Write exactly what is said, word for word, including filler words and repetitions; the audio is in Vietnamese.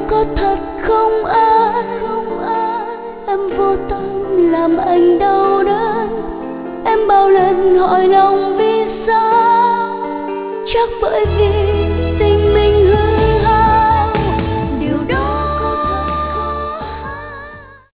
có thật không ai? Em vô tâm làm anh đau đớn. Em bao lần hỏi lòng vì sao, chắc bởi vì